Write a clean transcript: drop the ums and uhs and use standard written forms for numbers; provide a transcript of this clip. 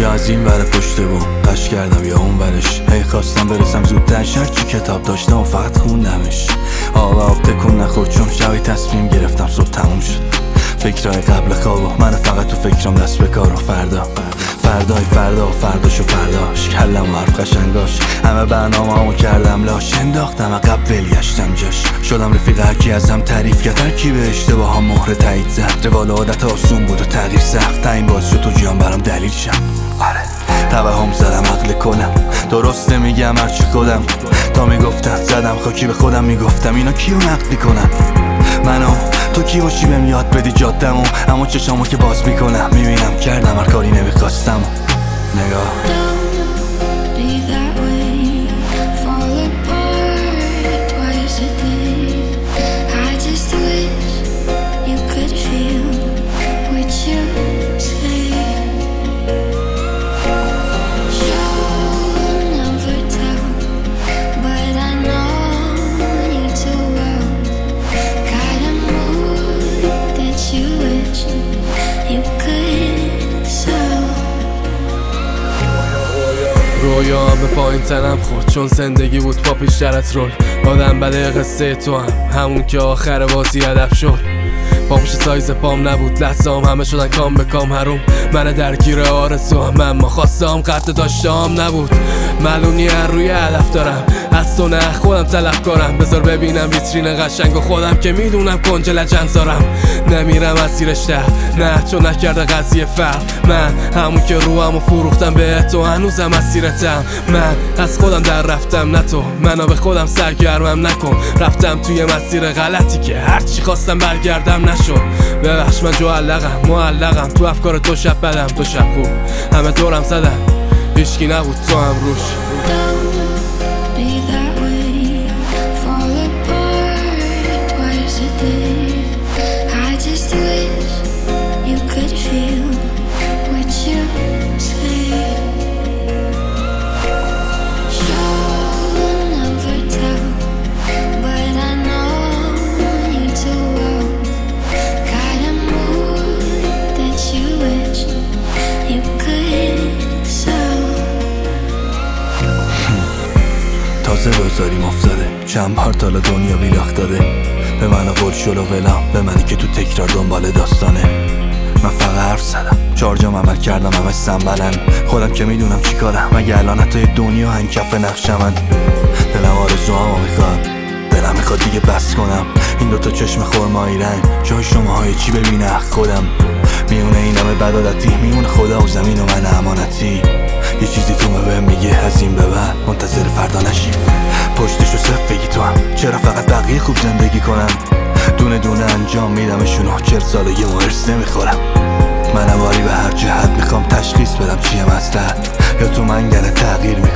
یا از این ور پشت بوم قش کردم یا اون ورش. هی خواستم برسم زودتر، هرچی کتاب داشتم و فقط خوندمش. آب تکون نخورد چون شبی تصمیم گرفتم صبح تموم شد. فکرهای قبل خواب و من فقط تو فکرم دست به کار و فردای فردا و فرداش و فرداش. کلم و حرف قشنگاش، همه برنامه همو کردم لاش. انداختم عقب ولگشتم جاش. شدم رفیق هرکی ازم تعریف کرد، هرکی به اشتباه هم مهر تایید زد. روال عادت آسون بود و تغییر سخت، این باعث شد تو جیان برام دلیل شم. آره توهم زدم عقل کنم، درسته میگم هرچی خودم. تا میگفتم زدم خاکی به خودم، میگفتم اینا کیو نقد میکنن؟ منو تو کی باشی بهم یاد بدی جادمو. اما چشامو که باز میکنم میبینم کردم هر کاری نمیخواستم. نگاه رویام به پایین تنم خورد چون زندگی بود با پیشترت رول. آدم بده قصه تو همون که آخر بازی ادب شد. پاموش سایز پام نبود لحظام، همه شدن کام به کام حروم. من درگیر آرزوام، اما خواستم قطع داشتم نبود. معلومی روی هدف دارم، از تو نه خودم طلبکارم. بذار ببینم ویترین قشنگ و خودم که میدونم کنج لجن زارم. نمیرم از زیرش ده، نه چون نکرده قضیه فرق. من همون که روامو فروختم به تو، هنوزم اسیرتم. من از خودم در رفتم نه تو، منو به خودم سرگرمم نکن. رفتم توی مسیر غلطی که هرچی خواستم برگردم نشد. ببخش من معلقم تو افکار تو. شب بدم تو شب خوب، همه دورم زدم هیچکی نبود تو هم روش. تازه روزاریم افتاده، چند بار تالا دنیا بیلاخت داده. به من قول شل و ولام، به منی که تو تکرار دنبال داستانه. من فقط حرف زدم، 4 جام عمل کردم همه سنبلن. خودم که میدونم چی کارم، مگه الان حتی دنیا هنگ کف نقشم من. دلم آرزوامو میخواد، دلم میخواد دیگه بس کنم. این دوتا چشم خرمایی رنگ، جای شماهای چی ببینه خودم. میونه این همه بدادتی، میونه خدا و زمین و من امانتی. یه چیزی تو بهم میگه از این به بعد منتظر فردا نشی. پشتشو صف بگی تو هم، چرا فقط بقیه خوب زندگی کنن؟ دونه دونه انجام میدمشونو، 40 سالگی مرس نمیخورم. من واری به هر جهت میخوام تشخیص بدم چیه مصلحت، یا تو منگل تغییر میکنم.